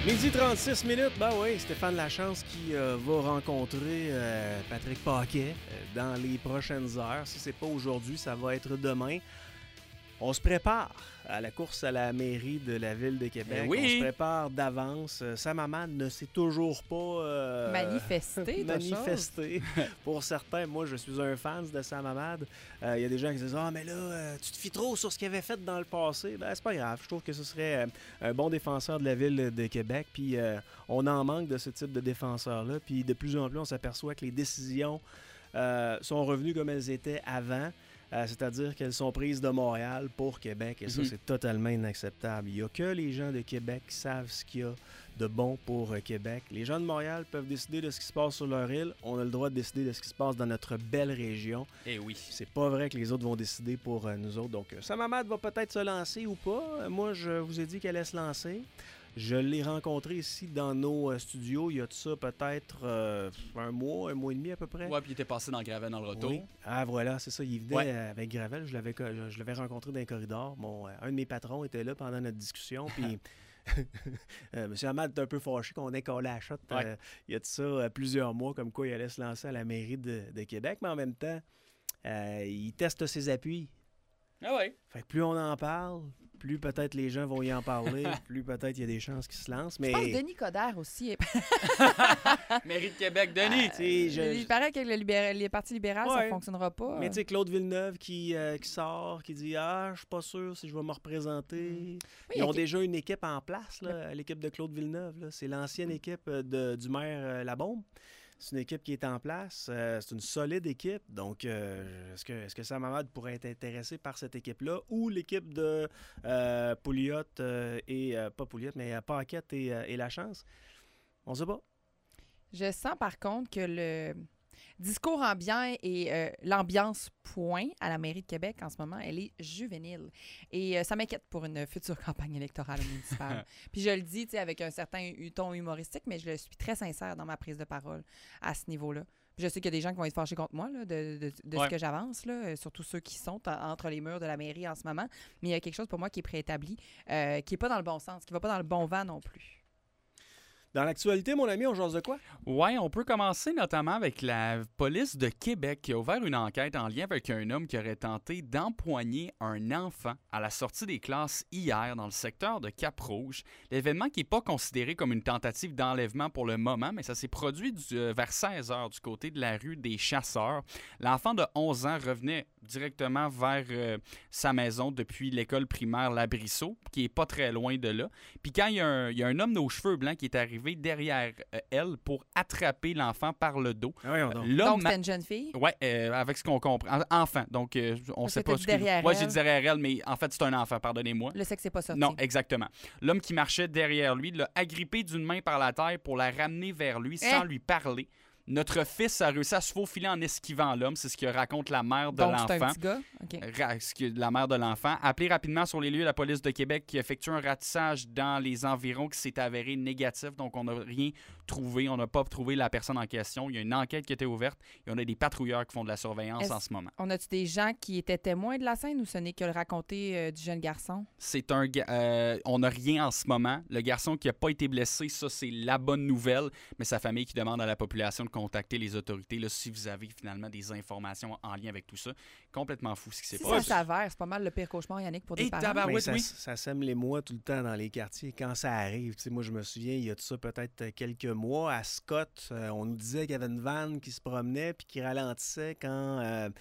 Midi 36 minutes, ben oui, Stéphane Lachance qui va rencontrer Patrick Paquet dans les prochaines heures. Si c'est pas aujourd'hui, ça va être demain. On se prépare à la course à la mairie de la Ville de Québec. Oui. On se prépare d'avance. Sam Hamad ne s'est toujours pas manifesté. Pour certains, moi, je suis un fan de Sam Hamad. Il y a des gens qui disent « Ah, mais là, tu te fies trop sur ce qu'il avait fait dans le passé. » Ben, c'est pas grave. Je trouve que ce serait un bon défenseur de la Ville de Québec. Puis on en manque de ce type de défenseur-là. Puis de plus en plus, on s'aperçoit que les décisions sont revenues comme elles étaient avant. C'est-à-dire qu'elles sont prises de Montréal pour Québec, et ça, c'est totalement inacceptable. Il n'y a que les gens de Québec qui savent ce qu'il y a de bon pour Québec. Les gens de Montréal peuvent décider de ce qui se passe sur leur île. On a le droit de décider de ce qui se passe dans notre belle région. Eh oui. C'est pas vrai que les autres vont décider pour nous autres. Donc, Sam Hamad va peut-être se lancer ou pas. Moi, je vous ai dit qu'elle allait se lancer. Je l'ai rencontré ici dans nos studios il y a de ça peut-être un mois et demi à peu près. Ouais, puis il était passé dans Gravel dans le retour. Oui. Ah voilà, c'est ça. Il venait avec Gravel. Je l'avais rencontré dans les corridors. Un de mes patrons était là pendant notre discussion. Puis M. Hamad est un peu fâché qu'on ait collé à la shot il y a de ça plusieurs mois, comme quoi il allait se lancer à la mairie de Québec. Mais en même temps, il teste ses appuis. Ah ouais. Fait que plus on en parle, plus peut-être les gens vont y en parler, plus peut-être il y a des chances qu'ils se lancent. Mais... Je pense que Denis Coderre aussi. Mairie de Québec, Denis. Il paraît que le Parti libéral, ça ne fonctionnera pas. Mais tu sais, Claude Villeneuve qui sort, qui dit « Ah, je suis pas sûr si je vais me représenter. » Ils ont déjà une équipe en place, là, l'équipe de Claude Villeneuve. Là. C'est l'ancienne équipe du maire Labombe. C'est une équipe qui est en place. C'est une solide équipe. Donc, est-ce que Sam Hamad pourrait être intéressé par cette équipe-là ou l'équipe de Pouliot pas Pouliot, mais Paquette et Lachance? On ne sait pas. Je sens par contre que le discours ambiant et l'ambiance point à la mairie de Québec en ce moment, elle est juvénile. Et ça m'inquiète pour une future campagne électorale municipale. Puis je le dis avec un certain ton humoristique, mais je suis très sincère dans ma prise de parole à ce niveau-là. Puis je sais qu'il y a des gens qui vont être fâchés contre moi là, de ce que j'avance, là, surtout ceux qui sont entre les murs de la mairie en ce moment. Mais il y a quelque chose pour moi qui est préétabli, qui n'est pas dans le bon sens, qui ne va pas dans le bon vent non plus. Dans l'actualité, mon ami, on jase de quoi? Oui, on peut commencer notamment avec la police de Québec qui a ouvert une enquête en lien avec un homme qui aurait tenté d'empoigner un enfant à la sortie des classes hier dans le secteur de Cap-Rouge. L'événement qui n'est pas considéré comme une tentative d'enlèvement pour le moment, mais ça s'est produit vers 16 h du côté de la rue des Chasseurs. L'enfant de 11 ans revenait directement vers sa maison depuis l'école primaire Labrisseau, qui est pas très loin de là. Puis quand il y a un homme aux cheveux blancs qui est arrivé derrière elle pour attraper l'enfant par le dos. Donc, c'était une jeune fille? Oui, avec ce qu'on comprend. Enfant. Donc, on ne sait pas ce que... Moi, j'ai dit derrière elle, mais en fait, c'est un enfant, pardonnez-moi. Le sexe n'est pas sorti. Non, exactement. L'homme qui marchait derrière lui l'a agrippé d'une main par la taille pour la ramener vers lui sans lui parler. Notre fils a réussi à se faufiler en esquivant l'homme. C'est ce que raconte la mère de l'enfant. C'est un petit gars? Okay. La mère de l'enfant. Appelé rapidement sur les lieux, la police de Québec qui effectue un ratissage dans les environs qui s'est avéré négatif. Donc, on n'a rien trouvé. On n'a pas trouvé la personne en question. Il y a une enquête qui a été ouverte et on a des patrouilleurs qui font de la surveillance en ce moment. On a-tu des gens qui étaient témoins de la scène ou ce n'est que le raconté du jeune garçon? C'est on n'a rien en ce moment. Le garçon qui n'a pas été blessé, ça, c'est la bonne nouvelle. Mais sa famille qui demande à la population de contacter les autorités là, si vous avez finalement des informations en lien avec tout ça. Complètement fou ce qui s'est passé. Si ça s'avère, c'est pas mal le pire cauchemar, Yannick, pour des parents. Mais ça sème les mois tout le temps dans les quartiers. Quand ça arrive, moi je me souviens, il y a de ça peut-être quelques mois, à Scott, on nous disait qu'il y avait une vanne qui se promenait puis qui ralentissait quand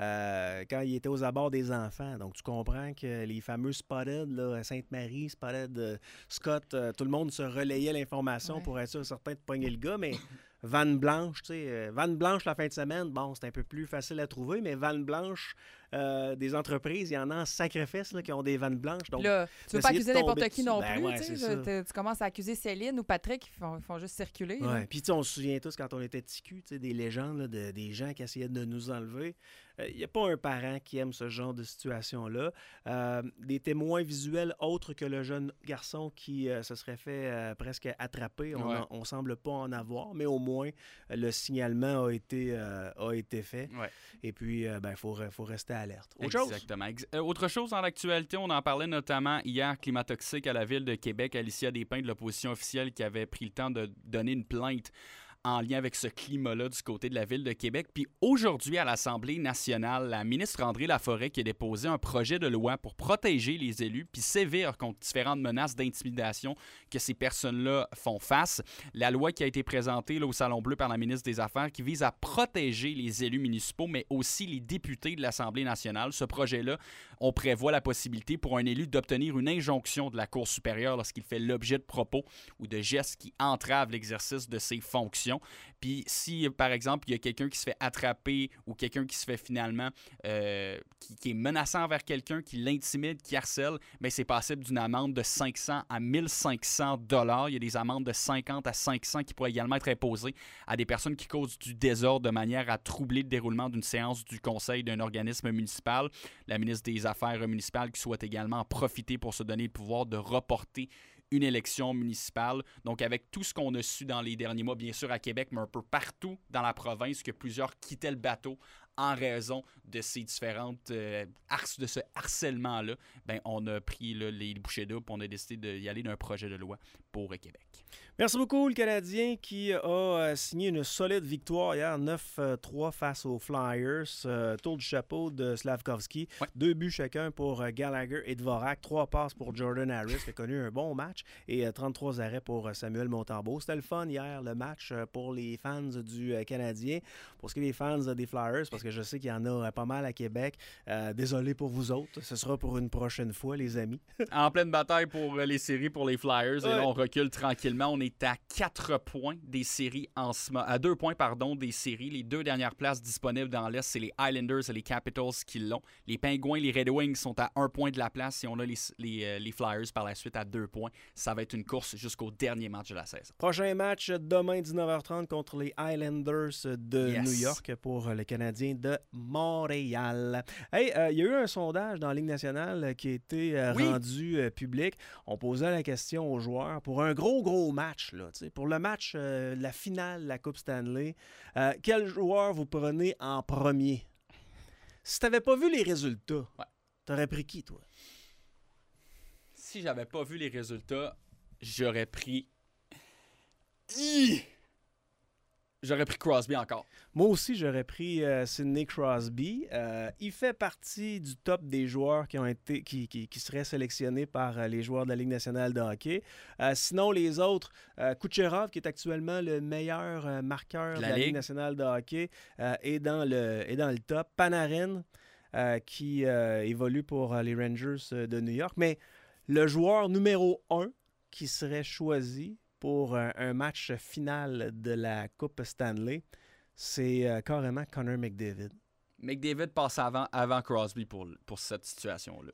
il était aux abords des enfants. Donc, tu comprends que les fameux Spotted, là, Sainte-Marie, Spotted, Scott, tout le monde se relayait l'information pour être sûr certain de pogner le gars, mais vanne blanche, tu sais, vanne blanche la fin de semaine, bon, c'est un peu plus facile à trouver, mais vanne blanche des entreprises, il y en a en sacrifice là, qui ont des vannes blanches. Donc, là, tu veux pas accuser n'importe qui non plus. Ouais, tu commences à accuser Céline ou Patrick qui font juste circuler. Ouais. Puis on se souvient tous quand on était petits culs, des légendes, là, des gens qui essayaient de nous enlever. Il n'y a pas un parent qui aime ce genre de situation-là. Des témoins visuels autres que le jeune garçon qui se serait fait presque attraper, on semble pas en avoir, mais au moins le signalement a été fait. Ouais. Et puis, il faut rester alerte. Exactement. Autre chose dans l'actualité, on en parlait notamment hier, climat toxique à la Ville de Québec. Alicia Despins de l'opposition officielle qui avait pris le temps de donner une plainte en lien avec ce climat-là du côté de la Ville de Québec. Puis aujourd'hui, à l'Assemblée nationale, la ministre André Laforêt qui a déposé un projet de loi pour protéger les élus puis sévir contre différentes menaces d'intimidation que ces personnes-là font face. La loi qui a été présentée là, au Salon Bleu par la ministre des Affaires qui vise à protéger les élus municipaux, mais aussi les députés de l'Assemblée nationale. Ce projet-là, on prévoit la possibilité pour un élu d'obtenir une injonction de la Cour supérieure lorsqu'il fait l'objet de propos ou de gestes qui entravent l'exercice de ses fonctions. Puis si, par exemple, il y a quelqu'un qui se fait attraper ou quelqu'un qui se fait finalement, qui est menaçant envers quelqu'un, qui l'intimide, qui harcèle, bien, c'est passible d'une amende de 500 à 1500 $. Il y a des amendes de 50 à 500 qui pourraient également être imposées à des personnes qui causent du désordre de manière à troubler le déroulement d'une séance du conseil d'un organisme municipal. La ministre des Affaires municipales qui souhaite également en profiter pour se donner le pouvoir de reporter une élection municipale. Donc, avec tout ce qu'on a su dans les derniers mois, bien sûr à Québec, mais un peu partout dans la province, que plusieurs quittaient le bateau en raison de ces différentes de ce harcèlement-là, ben, on a pris là, les bouchées doubles et on a décidé d'y aller d'un projet de loi pour Québec. Merci beaucoup, le Canadien qui a signé une solide victoire hier, 9-3 face aux Flyers. Tour du chapeau de Slavkovski. Ouais. 2 buts chacun pour Gallagher et Dvorak. 3 passes pour Jordan Harris qui a connu un bon match. Et 33 arrêts pour Samuel Montembeault. C'était le fun hier, le match pour les fans du Canadien. Pour ce qui est des fans des Flyers, parce que je sais qu'il y en a pas mal à Québec. Désolé pour vous autres. Ce sera pour une prochaine fois, les amis. En pleine bataille pour les séries pour les Flyers. Ouais. Et là, on recule tranquillement. On est à 4 points des séries à 2 points des séries. Les 2 dernières places disponibles dans l'Est, c'est les Islanders et les Capitals qui l'ont. Les Pingouins, les Red Wings sont à 1 point de la place et on a les Flyers par la suite à 2 points. Ça va être une course jusqu'au dernier match de la saison. Prochain match demain 19h30 contre les Islanders de New York pour le Canadien de Montréal. Hey, il y a eu un sondage dans la Ligue nationale qui a été rendu public. On posait la question aux joueurs pour un gros match. Là, pour le match, la finale de la Coupe Stanley, quel joueur vous prenez en premier? Si tu n'avais pas vu les résultats, tu aurais pris qui, toi? Si j'avais pas vu les résultats, j'aurais pris Crosby encore. Moi aussi, j'aurais pris Sidney Crosby. Il fait partie du top des joueurs qui seraient sélectionnés par les joueurs de la Ligue nationale de hockey. Sinon, les autres, Kucherov, qui est actuellement le meilleur marqueur de la Ligue nationale de hockey, est dans le top. Panarin, qui évolue pour les Rangers de New York. Mais le joueur numéro 1 qui serait choisi pour un match final de la Coupe Stanley, c'est carrément Connor McDavid. McDavid passe avant Crosby pour cette situation-là.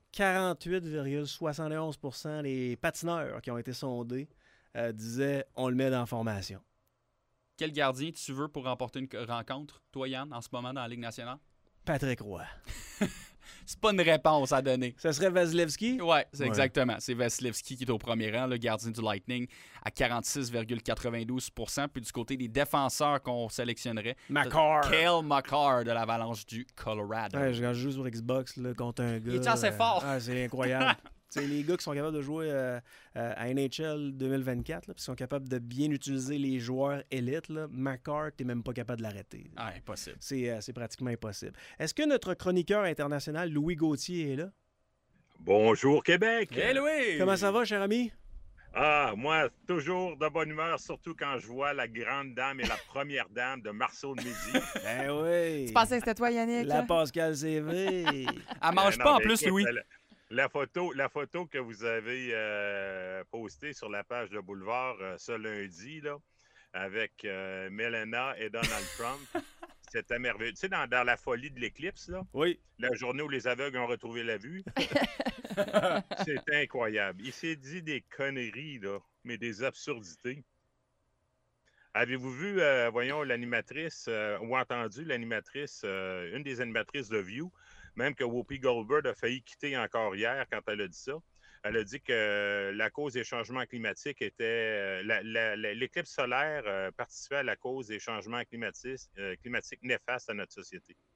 48,71% des patineurs qui ont été sondés disaient « on le met dans la formation ». Quel gardien tu veux pour remporter une rencontre, toi Yann, en ce moment dans la Ligue nationale? Patrick Roy. C'est pas une réponse à donner. Ça serait Vasilevski? Oui, exactement. C'est Vasilevski qui est au premier rang, le gardien du Lightning, à 46,92%. Puis du côté des défenseurs qu'on sélectionnerait, Cale Makar de l'Avalanche du Colorado. Ouais, je joue sur Xbox là, contre un gars. Il est assez fort. C'est incroyable. C'est les gars qui sont capables de jouer à NHL 2024, là, puis qui sont capables de bien utiliser les joueurs élites. Makar, t'es même pas capable de l'arrêter. Impossible. C'est pratiquement impossible. Est-ce que notre chroniqueur international, Louis Gauthier, est là? Bonjour Québec! Hey Louis! Comment ça va, cher ami? Moi, toujours de bonne humeur, surtout quand je vois la grande dame et la première dame de Marceau de Midi. Ben oui! Tu pensais que c'était toi, Yannick? La Pascal CV! Elle mange pas en plus, écoute, Louis! La photo que vous avez postée sur la page de Boulevard ce lundi, là, avec Melena et Donald Trump, c'était merveilleux. Tu sais, dans la folie de l'éclipse, là, oui. La journée où les aveugles ont retrouvé la vue, c'est incroyable. Il s'est dit des conneries, là, mais des absurdités. Avez-vous vu, l'animatrice, ou entendu l'animatrice, une des animatrices de View, même que Whoopi Goldberg a failli quitter encore hier quand elle a dit ça. Elle a dit que la cause des changements climatiques était... l'éclipse solaire participait à la cause des changements climatiques néfastes à notre société.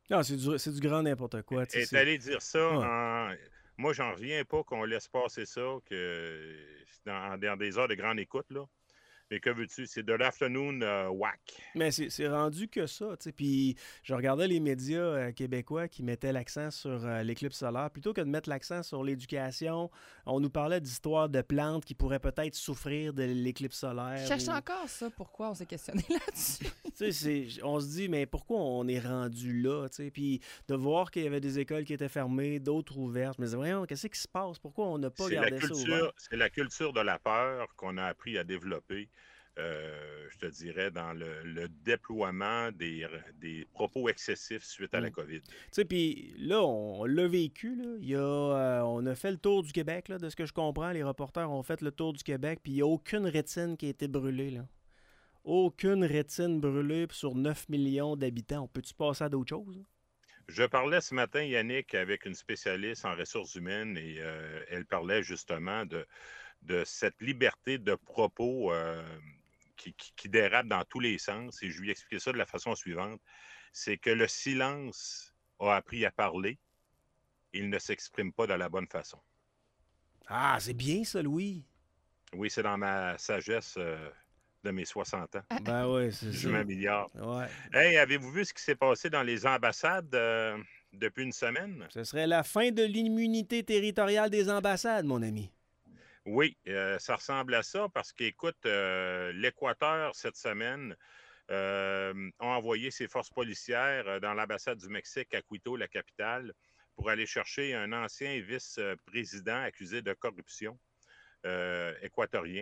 Non, c'est du grand n'importe quoi. Est allé dire ça Moi, j'en reviens pas qu'on laisse passer ça, que dans des heures de grande écoute, là. Mais que veux-tu? C'est de l'afternoon whack. Mais c'est rendu que ça, tu sais. Puis je regardais les médias québécois qui mettaient l'accent sur l'éclipse solaire. Plutôt que de mettre l'accent sur l'éducation, on nous parlait d'histoires de plantes qui pourraient peut-être souffrir de l'éclipse solaire. Je cherche encore ça. Pourquoi on s'est questionné là-dessus? Tu sais, on se dit, mais pourquoi on est rendu là, tu sais? Puis de voir qu'il y avait des écoles qui étaient fermées, d'autres ouvertes. Je me disais, voyons, qu'est-ce qui se passe? Pourquoi on n'a pas gardé ça ouvert? C'est la culture de la peur qu'on a appris à développer. Je te dirais, dans le déploiement des propos excessifs suite à la COVID. Tu sais, puis là, on l'a vécu, là. On a fait le tour du Québec, là, de ce que je comprends. Les reporters ont fait le tour du Québec, puis il n'y a aucune rétine qui a été brûlée, là. Aucune rétine brûlée sur 9 millions d'habitants. On peut-tu passer à d'autres choses? Je parlais ce matin, Yannick, avec une spécialiste en ressources humaines et elle parlait justement de cette liberté de propos qui dérape dans tous les sens. Et je lui ai expliqué ça de la façon suivante. C'est que le silence a appris à parler. Il ne s'exprime pas de la bonne façon. Ah, c'est bien ça, Louis. Oui, c'est dans ma sagesse de mes 60 ans. Ben oui, c'est ça. Je m'améliore. Ouais. Hey, avez-vous vu ce qui s'est passé dans les ambassades depuis une semaine? Ce serait la fin de l'immunité territoriale des ambassades, mon ami. Oui, ça ressemble à ça parce qu'écoute, l'Équateur, cette semaine, ont envoyé ses forces policières dans l'ambassade du Mexique à Quito, la capitale, pour aller chercher un ancien vice-président accusé de corruption équatorien.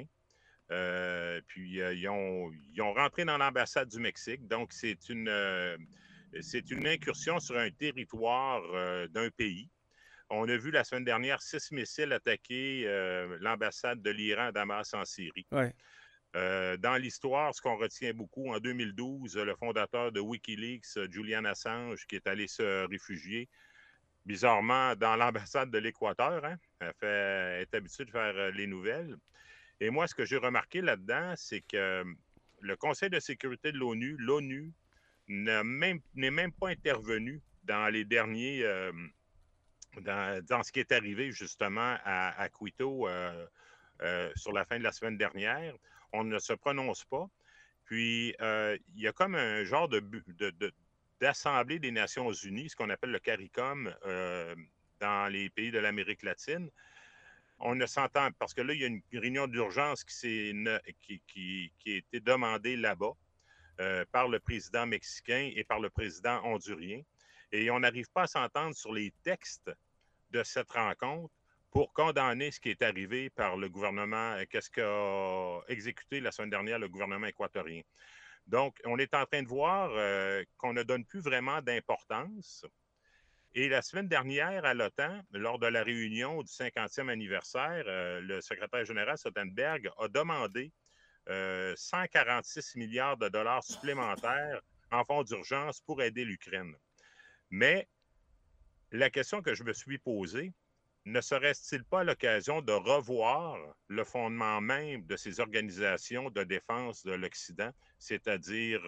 Puis, ils ont rentré dans l'ambassade du Mexique. Donc, c'est une incursion sur un territoire d'un pays. On a vu la semaine dernière 6 missiles attaquer l'ambassade de l'Iran à Damas en Syrie. Ouais. Dans l'histoire, ce qu'on retient beaucoup, en 2012, le fondateur de Wikileaks, Julian Assange, qui est allé se réfugier, bizarrement, dans l'ambassade de l'Équateur. Hein? Elle est habituée de faire les nouvelles. Et moi, ce que j'ai remarqué là-dedans, c'est que le Conseil de sécurité de l'ONU, n'est même pas intervenu dans les derniers... Dans ce qui est arrivé justement à Quito sur la fin de la semaine dernière. On ne se prononce pas. Puis, il y a comme un genre d'Assemblée des Nations unies, ce qu'on appelle le CARICOM dans les pays de l'Amérique latine. On ne s'entend, parce que là, il y a une réunion d'urgence qui a été demandée là-bas par le président mexicain et par le président hondurien. Et on n'arrive pas à s'entendre sur les textes de cette rencontre pour condamner ce qui est arrivé par le gouvernement, qu'est-ce qu'a exécuté la semaine dernière le gouvernement équatorien. Donc, on est en train de voir qu'on ne donne plus vraiment d'importance. Et la semaine dernière, à l'OTAN, lors de la réunion du 50e anniversaire, le secrétaire général Stoltenberg a demandé 146 milliards de dollars supplémentaires en fonds d'urgence pour aider l'Ukraine. Mais la question que je me suis posée, ne serait-il pas l'occasion de revoir le fondement même de ces organisations de défense de l'Occident, c'est-à-dire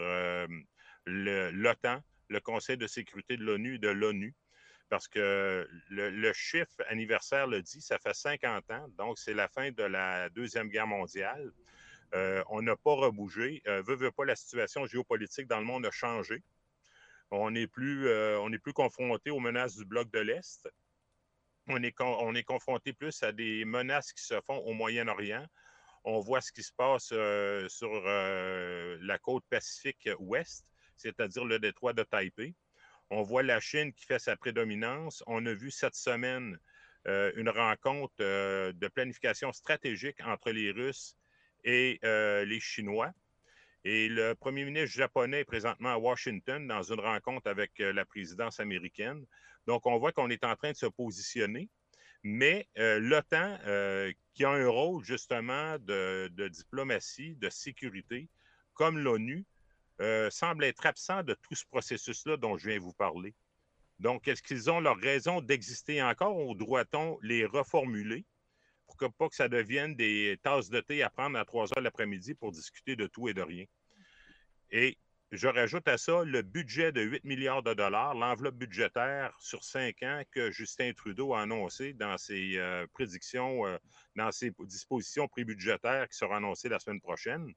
l'OTAN, le Conseil de sécurité de l'ONU, parce que le chiffre anniversaire le dit, ça fait 50 ans, donc c'est la fin de la Deuxième Guerre mondiale. On n'a pas rebougé. Veut pas, la situation géopolitique dans le monde a changé. On n'est plus confronté aux menaces du bloc de l'Est. On est confronté plus à des menaces qui se font au Moyen-Orient. On voit ce qui se passe sur la côte Pacifique ouest, c'est-à-dire le détroit de Taipei. On voit la Chine qui fait sa prédominance. On a vu cette semaine une rencontre de planification stratégique entre les Russes et les Chinois. Et le premier ministre japonais est présentement à Washington dans une rencontre avec la présidence américaine. Donc, on voit qu'on est en train de se positionner. Mais l'OTAN, qui a un rôle justement de diplomatie, de sécurité, comme l'ONU, semble être absent de tout ce processus-là dont je viens vous parler. Donc, est-ce qu'ils ont leur raison d'exister encore ou doit-on les reformuler pour que pas que ça devienne des tasses de thé à prendre à 3 heures l'après-midi pour discuter de tout et de rien? Et je rajoute à ça le budget de 8 milliards de dollars, l'enveloppe budgétaire sur 5 ans que Justin Trudeau a annoncé dans ses prédictions, dans ses dispositions prébudgétaires qui seront annoncées la semaine prochaine.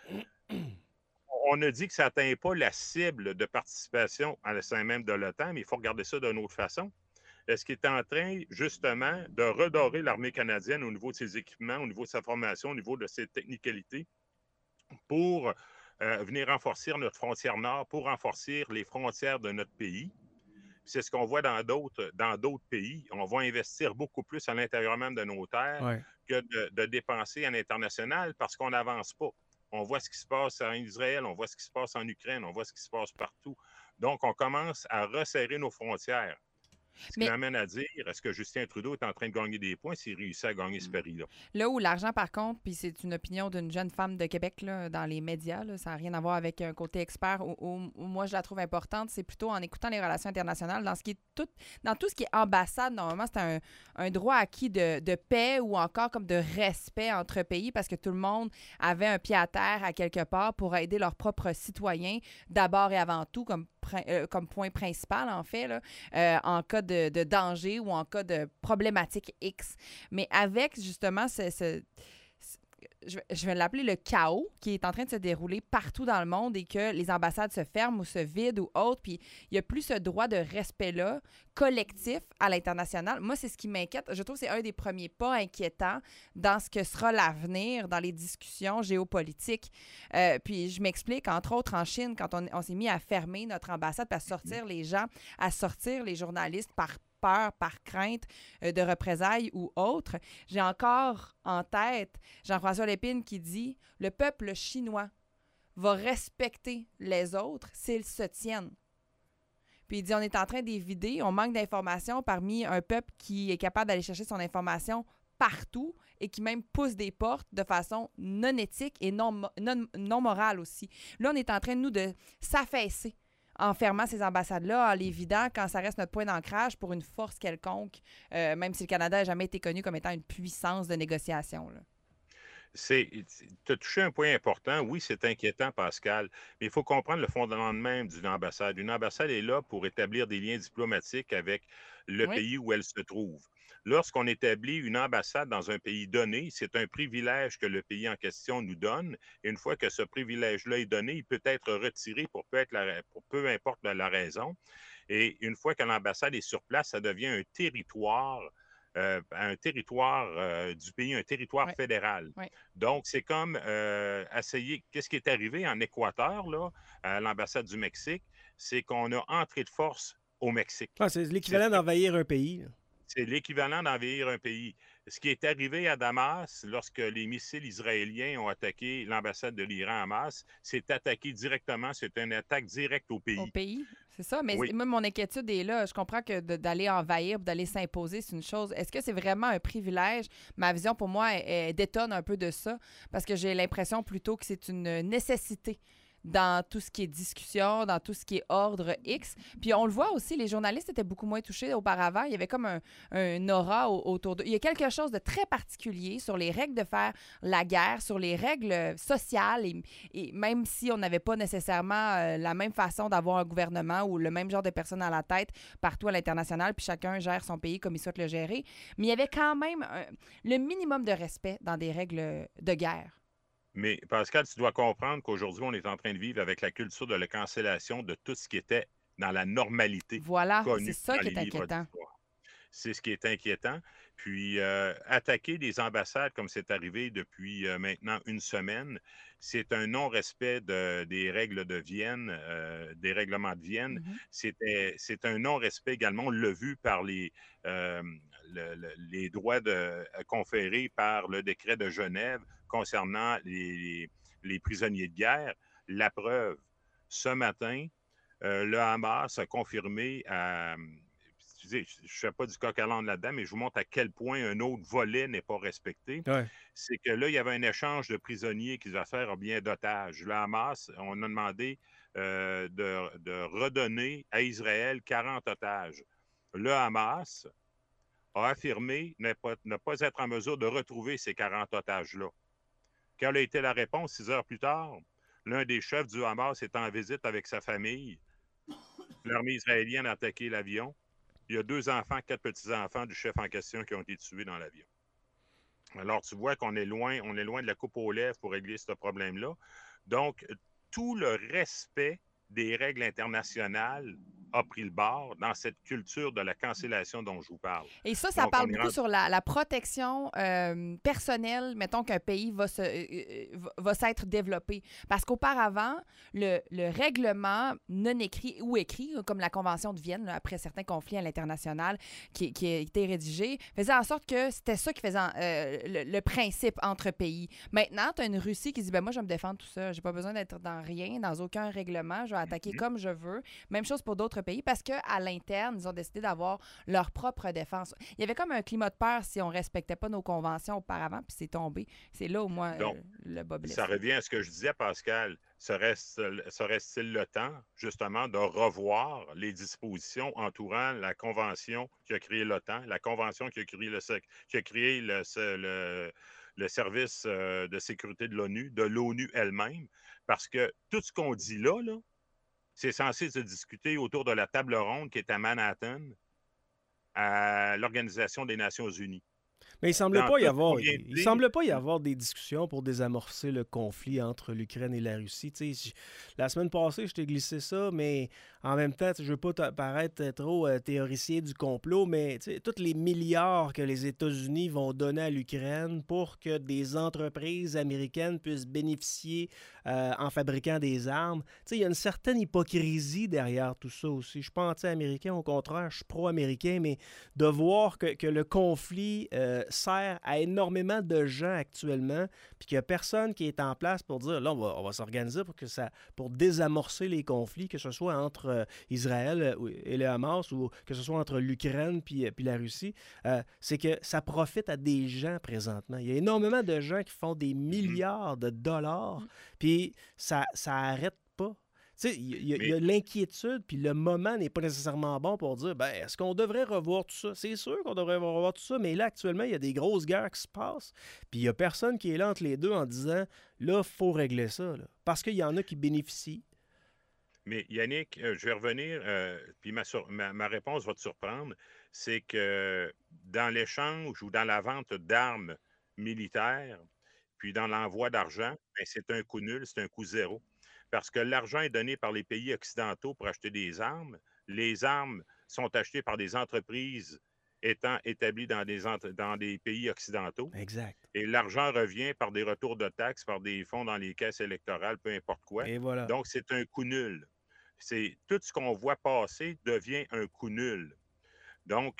On a dit que ça n'atteint pas la cible de participation à la sein même de l'OTAN, mais il faut regarder ça d'une autre façon. Est-ce qu'il est en train, justement, de redorer l'armée canadienne au niveau de ses équipements, au niveau de sa formation, au niveau de ses technicalités, pour venir renforcer notre frontière nord, pour renforcer les frontières de notre pays? C'est ce qu'on voit dans d'autres pays. On va investir beaucoup plus à l'intérieur même de nos terres que de dépenser à l'international parce qu'on n'avance pas. On voit ce qui se passe en Israël, on voit ce qui se passe en Ukraine, on voit ce qui se passe partout. Donc, on commence à resserrer nos frontières. Ce qui m'amène à dire, est-ce que Justin Trudeau est en train de gagner des points s'il réussit à gagner ce pari-là? Là où l'argent, par contre, puis c'est une opinion d'une jeune femme de Québec là, dans les médias, là, ça n'a rien à voir avec un côté expert, où moi je la trouve importante, c'est plutôt en écoutant les relations internationales, dans tout ce qui est ambassade, normalement, c'est un droit acquis de paix ou encore comme de respect entre pays parce que tout le monde avait un pied à terre à quelque part pour aider leurs propres citoyens, d'abord et avant tout, comme point principal, en fait, là, en cas de danger ou en cas de problématique X. Mais avec, justement, je vais l'appeler le chaos qui est en train de se dérouler partout dans le monde et que les ambassades se ferment ou se vident ou autres, puis il n'y a plus ce droit de respect-là collectif à l'international. Moi, c'est ce qui m'inquiète. Je trouve que c'est un des premiers pas inquiétants dans ce que sera l'avenir dans les discussions géopolitiques. Puis je m'explique, entre autres en Chine, quand on s'est mis à fermer notre ambassade, puis à sortir les gens, à sortir les journalistes par peur, par crainte de représailles ou autre. J'ai encore en tête Jean-François Lépine qui dit « Le peuple chinois va respecter les autres s'ils se tiennent. » Puis il dit « On est en train d'évider, on manque d'informations parmi un peuple qui est capable d'aller chercher son information partout et qui même pousse des portes de façon non éthique et non morale aussi. » Là, on est en train, nous, de s'affaisser en fermant ces ambassades-là, en les vidant quand ça reste notre point d'ancrage pour une force quelconque, même si le Canada n'a jamais été connu comme étant une puissance de négociation. Tu as touché un point important. Oui, c'est inquiétant, Pascal, mais il faut comprendre le fondement même d'une ambassade. Une ambassade est là pour établir des liens diplomatiques avec le pays où elle se trouve. Lorsqu'on établit une ambassade dans un pays donné, c'est un privilège que le pays en question nous donne. Et une fois que ce privilège-là est donné, il peut être retiré pour peu importe la raison. Et une fois que l'ambassade est sur place, ça devient un territoire du pays, un territoire fédéral. Ouais. Donc, c'est comme essayer... Qu'est-ce qui est arrivé en Équateur, là, à l'ambassade du Mexique? C'est qu'on a entré de force au Mexique. Ah, c'est l'équivalent d'envahir un pays. C'est l'équivalent d'envahir un pays. Ce qui est arrivé à Damas, lorsque les missiles israéliens ont attaqué l'ambassade de l'Iran à Hamas, c'est attaqué directement, c'est une attaque directe au pays. Au pays, c'est ça. Mais moi, mon inquiétude est là. Je comprends que d'aller envahir, d'aller s'imposer, c'est une chose. Est-ce que c'est vraiment un privilège? Ma vision, pour moi, elle détonne un peu de ça, parce que j'ai l'impression plutôt que c'est une nécessité dans tout ce qui est discussion, dans tout ce qui est ordre X. Puis on le voit aussi, les journalistes étaient beaucoup moins touchés auparavant. Il y avait comme un aura autour d'eux. Il y a quelque chose de très particulier sur les règles de faire la guerre, sur les règles sociales, et même si on n'avait pas nécessairement la même façon d'avoir un gouvernement ou le même genre de personnes à la tête partout à l'international, puis chacun gère son pays comme il souhaite le gérer. Mais il y avait quand même le minimum de respect dans des règles de guerre. Mais Pascal, tu dois comprendre qu'aujourd'hui, on est en train de vivre avec la culture de la cancellation de tout ce qui était dans la normalité. Voilà, c'est ça qui est inquiétant. C'est ce qui est inquiétant. Puis, attaquer des ambassades comme c'est arrivé depuis maintenant une semaine, c'est un non-respect des règles de Vienne, des règlements de Vienne. C'est un non-respect également, on l'a vu par les droits conférés par le décret de Genève concernant les prisonniers de guerre. La preuve, ce matin, le Hamas a confirmé je ne fais pas du coq à l'âne là-dedans, mais je vous montre à quel point un autre volet n'est pas respecté. Ouais. C'est que là, il y avait un échange de prisonniers qui devait faire bien d'otages. Le Hamas, on a demandé de redonner à Israël 40 otages. Le Hamas a affirmé ne pas être en mesure de retrouver ces 40 otages-là. Quelle a été la réponse 6 heures plus tard? L'un des chefs du Hamas est en visite avec sa famille. L'armée israélienne a attaqué l'avion. Il y a 2 enfants, 4 petits-enfants du chef en question qui ont été tués dans l'avion. Alors, tu vois qu'on est loin de la coupe aux lèvres pour régler ce problème-là. Donc, tout le respect des règles internationales a pris le bord dans cette culture de la cancellation dont je vous parle. Et ça donc, parle beaucoup sur la protection personnelle, mettons qu'un pays va s'être développé. Parce qu'auparavant, le règlement non écrit ou écrit, comme la Convention de Vienne, là, après certains conflits à l'international qui a été rédigé, faisait en sorte que c'était ça qui faisait le principe entre pays. Maintenant, tu as une Russie qui dit, ben moi, je vais me défendre tout ça. J'ai pas besoin d'être dans rien, dans aucun règlement. Je vais attaquer comme je veux. Même chose pour d'autres pays, parce qu'à l'interne, ils ont décidé d'avoir leur propre défense. Il y avait comme un climat de peur si on ne respectait pas nos conventions auparavant, puis c'est tombé. C'est là, au moins, le bas blesse. Ça revient à ce que je disais, Pascal. Serait-il le temps, justement, de revoir les dispositions entourant la convention qui a créé l'OTAN, la convention qui a créé le service de sécurité de l'ONU elle-même? Parce que tout ce qu'on dit là, c'est censé se discuter autour de la table ronde qui est à Manhattan, à l'Organisation des Nations unies. Mais il semble pas y avoir des discussions pour désamorcer le conflit entre l'Ukraine et la Russie. La semaine passée, je t'ai glissé ça, mais en même temps, je veux pas paraître trop théoricien du complot, mais tous les milliards que les États-Unis vont donner à l'Ukraine pour que des entreprises américaines puissent bénéficier en fabriquant des armes, il y a une certaine hypocrisie derrière tout ça aussi. Je suis pas anti-américain, au contraire, je suis pro-américain, mais de voir que le conflit sert à énormément de gens actuellement, puis qu'il n'y a personne qui est en place pour dire, là, on va s'organiser pour désamorcer les conflits, que ce soit entre Israël et le Hamas ou que ce soit entre l'Ukraine puis la Russie, c'est que ça profite à des gens présentement. Il y a énormément de gens qui font des milliards de dollars, puis ça arrête pas. Il y a l'inquiétude, puis le moment n'est pas nécessairement bon pour dire, est-ce qu'on devrait revoir tout ça? C'est sûr qu'on devrait revoir tout ça, mais là, actuellement, il y a des grosses guerres qui se passent, puis il n'y a personne qui est là entre les deux en disant, là, il faut régler ça, là, parce qu'il y en a qui bénéficient. Mais Yannick, je vais revenir, puis ma réponse va te surprendre, c'est que dans l'échange ou dans la vente d'armes militaires, puis dans l'envoi d'argent, c'est un coût nul, c'est un coût zéro. Parce que l'argent est donné par les pays occidentaux pour acheter des armes. Les armes sont achetées par des entreprises étant établies dans des pays occidentaux. Exact. Et l'argent revient par des retours de taxes, par des fonds dans les caisses électorales, peu importe quoi. Et voilà. Donc, c'est un coût nul. Tout ce qu'on voit passer devient un coût nul. Donc,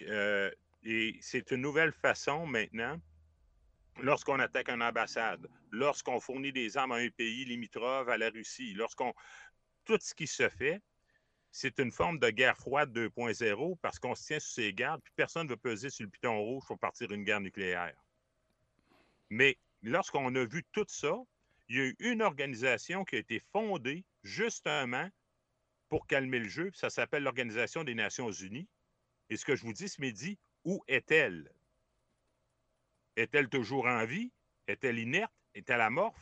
et c'est une nouvelle façon maintenant. Lorsqu'on attaque une ambassade, lorsqu'on fournit des armes à un pays limitrophe à la Russie, tout ce qui se fait, c'est une forme de guerre froide 2.0 parce qu'on se tient sur ses gardes, puis personne ne veut peser sur le piton rouge pour partir une guerre nucléaire. Mais lorsqu'on a vu tout ça, il y a eu une organisation qui a été fondée justement pour calmer le jeu, puis ça s'appelle l'Organisation des Nations unies. Et ce que je vous dis ce midi, où est-elle? Est-elle toujours en vie? Est-elle inerte? Est-elle amorphe?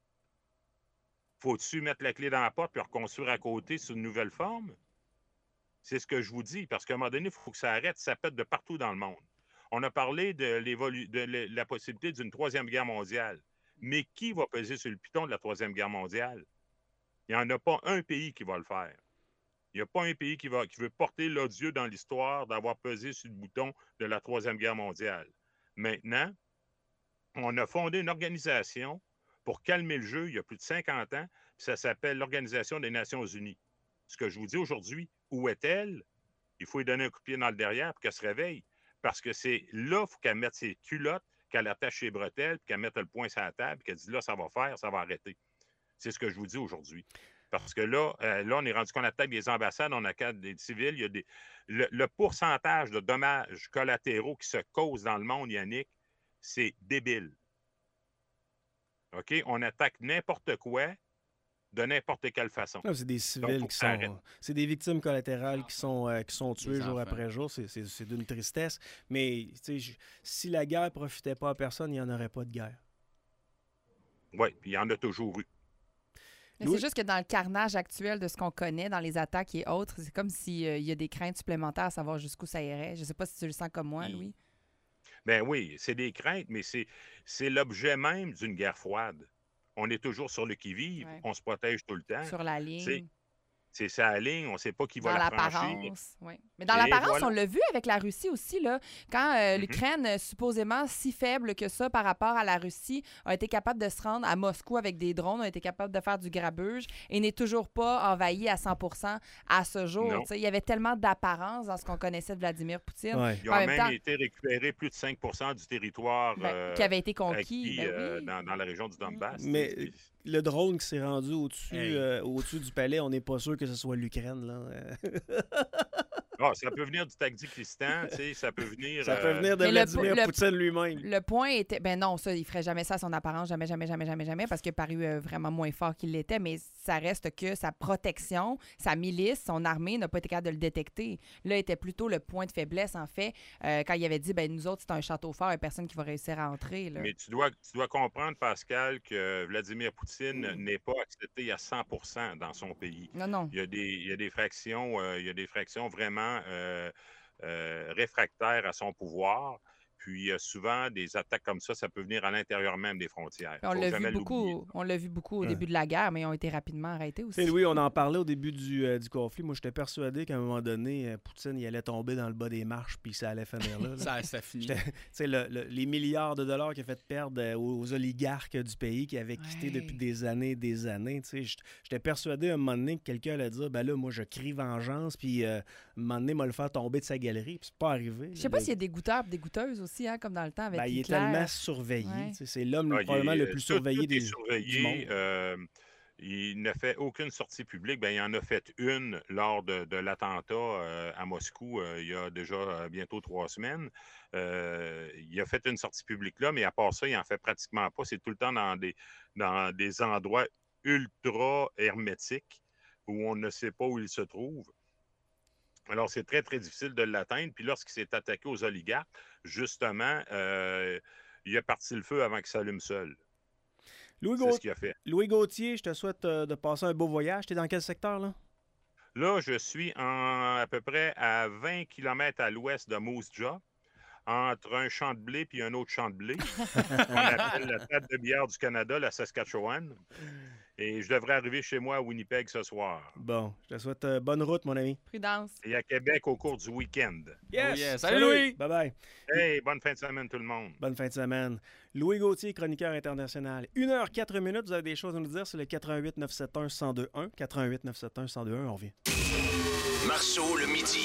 Faut-tu mettre la clé dans la porte puis reconstruire à côté sous une nouvelle forme? C'est ce que je vous dis, parce qu'à un moment donné, il faut que ça arrête, ça pète de partout dans le monde. On a parlé de la possibilité d'une troisième guerre mondiale. Mais qui va peser sur le piton de la troisième guerre mondiale? Il n'y en a pas un pays qui va le faire. Il n'y a pas un pays qui veut porter l'odieux dans l'histoire d'avoir pesé sur le bouton de la troisième guerre mondiale. Maintenant, on a fondé une organisation pour calmer le jeu il y a plus de 50 ans, puis ça s'appelle l'Organisation des Nations unies. Ce que je vous dis aujourd'hui, où est-elle? Il faut lui donner un coup de pied dans le derrière pour qu'elle se réveille. Parce que c'est là qu'il faut qu'elle mette ses culottes, qu'elle attache ses bretelles, puis qu'elle mette le poing sur la table, puis qu'elle dise là, ça va faire, ça va arrêter. C'est ce que je vous dis aujourd'hui. Parce que là, on est rendu qu'on attaque des ambassades, on attaque des civils. Il y a le pourcentage de dommages collatéraux qui se causent dans le monde, Yannick, c'est débile. OK? On attaque n'importe quoi de n'importe quelle façon. Non, c'est des civils qui sont... C'est des victimes collatérales qui sont tuées jour après jour. C'est d'une tristesse. Mais si la guerre ne profitait pas à personne, il n'y en aurait pas de guerre. Oui, puis il y en a toujours eu. Mais c'est juste que dans le carnage actuel de ce qu'on connaît, dans les attaques et autres, c'est comme s'il y a des craintes supplémentaires à savoir jusqu'où ça irait. Je ne sais pas si tu le sens comme moi, Louis. Ben oui, c'est des craintes, mais c'est l'objet même d'une guerre froide. On est toujours sur le qui-vive, on se protège tout le temps. Sur la ligne. C'est sa ligne, on ne sait pas qui va la franchir. Oui. Mais dans l'apparence, on l'a vu avec la Russie aussi, là, quand l'Ukraine, supposément si faible que ça par rapport à la Russie, a été capable de se rendre à Moscou avec des drones, a été capable de faire du grabuge et n'est toujours pas envahi à 100% à ce jour. Il y avait tellement d'apparence dans ce qu'on connaissait de Vladimir Poutine. Ouais. Ils ont même été récupérés plus de 5% du territoire qui avait été conquis dans la région du Donbass. Mais le drone qui s'est rendu au-dessus du palais, on n'est pas sûr que ce soit l'Ukraine, là. Ça peut venir du Tadjikistan, ça peut venir... Ça peut venir de Vladimir Poutine lui-même. Le point était... Ben non, ça, il ferait jamais ça à son apparence, jamais, parce qu'il a paru vraiment moins fort qu'il l'était, mais ça reste que sa protection, sa milice, son armée n'a pas été capable de le détecter. Là, était plutôt le point de faiblesse, en fait, quand il avait dit, nous autres, c'est un château fort, il n'y a personne qui va réussir à entrer. Là. Mais tu dois comprendre, Pascal, que Vladimir Poutine n'est pas accepté à 100% dans son pays. Non. Il y a des fractions, vraiment réfractaires à son pouvoir. Puis souvent, des attaques comme ça peut venir à l'intérieur même des frontières. On l'a vu beaucoup au début de la guerre, mais ils ont été rapidement arrêtés aussi. Et Louis, on en parlait au début du conflit. Moi, j'étais persuadé qu'à un moment donné, Poutine, il allait tomber dans le bas des marches puis ça allait finir là. Ça finit. Les milliards de dollars qu'il a fait perdre aux oligarques du pays qui avaient quitté depuis des années. J'étais persuadé à un moment donné que quelqu'un allait dire, là, moi, je crie vengeance, puis un moment donné, m'a le faire tomber de sa galerie. Puis c'est pas arrivé. Je sais pas s'il y a des goûteurs et des goûteuses aussi, comme dans le temps avec Hitler. Il est tellement surveillé. C'est l'homme probablement le plus surveillé du monde. Il n'a fait aucune sortie publique. Il en a fait une lors de l'attentat à Moscou il y a déjà bientôt 3 semaines. Il a fait une sortie publique là, mais à part ça, il n'en fait pratiquement pas. C'est tout le temps dans des endroits ultra hermétiques où on ne sait pas où il se trouve. Alors, c'est très, très difficile de l'atteindre. Puis lorsqu'il s'est attaqué aux oligarques, justement, il a parti le feu avant qu'il s'allume seul. C'est ce qu'il a fait. Louis Gauthier, je te souhaite de passer un beau voyage. Tu es dans quel secteur, là? Là, je suis à peu près à 20 km à l'ouest de Moose Jaw, entre un champ de blé et un autre champ de blé. On appelle la table de bière du Canada, la Saskatchewan. Et je devrais arriver chez moi à Winnipeg ce soir. Bon, je te souhaite bonne route, mon ami. Prudence. Et à Québec au cours du week-end. Yes! Oh yes. Salut Louis! Bye-bye. Hey, bonne fin de semaine tout le monde. Bonne fin de semaine. Louis Gauthier, chroniqueur international. 1h04, vous avez des choses à nous dire, c'est le 88 971 1021. 88 971 1021, on revient. Marceau, le midi.